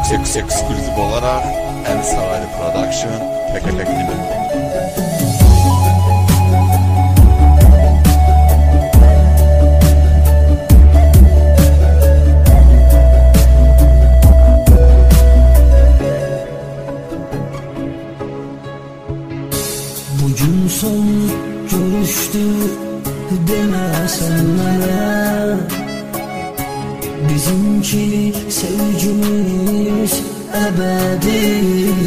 Eksklusif olarak El Saraylı Production teklif edilir. Bugün son görüştü demesen bana, bizimki sevgimiz ebedi.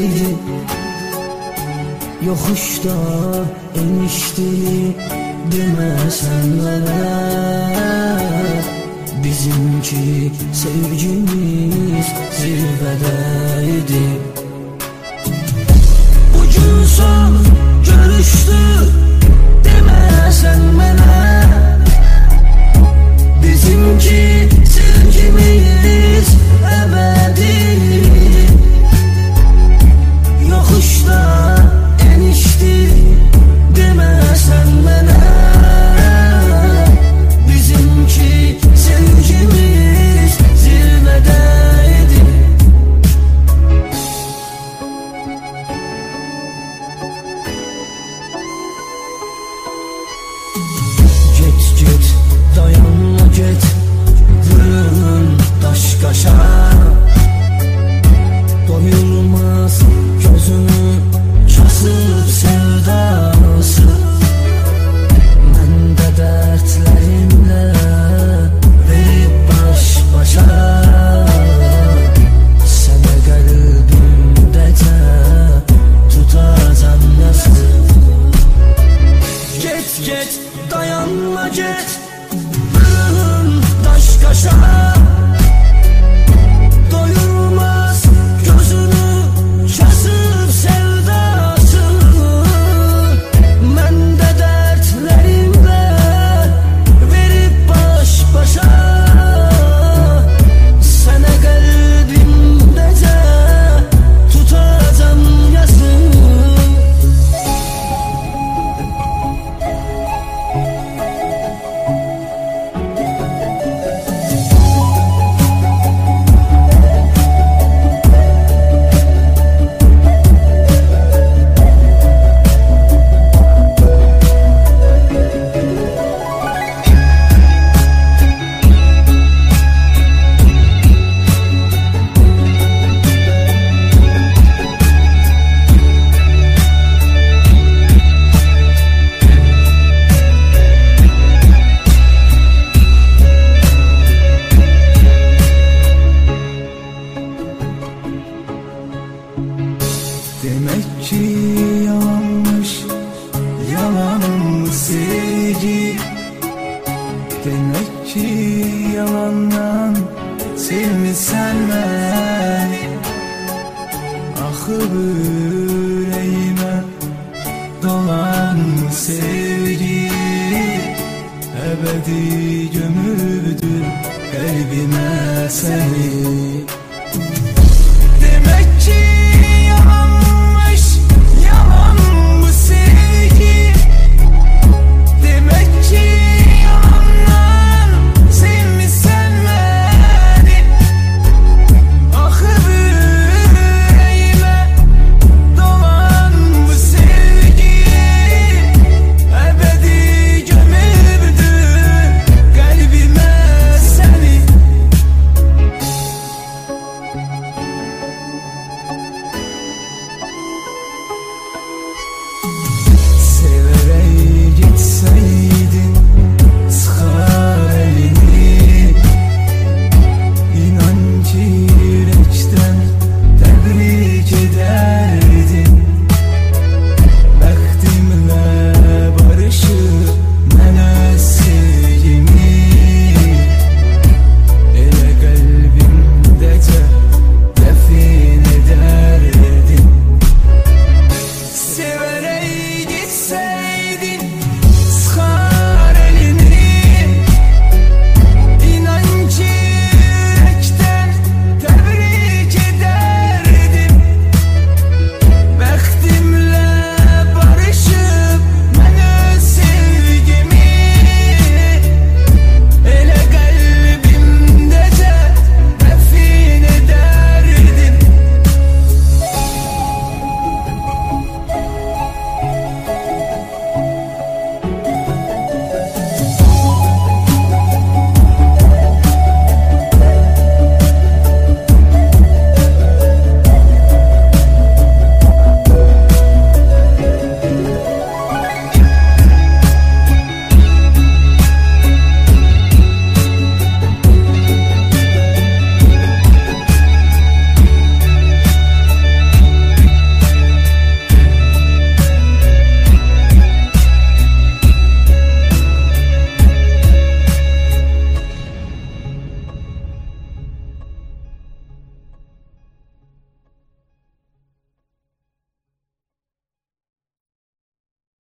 Yokuşta enişti demesen bana, bizimki sevgimiz zirvedeydi. Bugün son görüştü demesen bana, bizimki sevgimiz ebedi. Yokuşta enişti demesen bana, bizimki sevgimiz zirvedeydi. Git dayanma git, vurun taş kaşa. Doyulmaz gözünü kasıp sevdası. Ben de dertlerimle verip baş başa. Sana kalbimdece tutacağım nasıl. Git dayanma git, vurun taş kaşa. Doyulmaz gözünü kasıp sevdası. Ben de dertlerimle verip baş başa. Sana kalbimdece tutacağım yazım. Demek ki yalanmış, yalanmış sevgi. Demek ki yalandan sevmişsen beni. Ahı yüreğime dolan sevgi, ebedi gömüldü kalbime seni.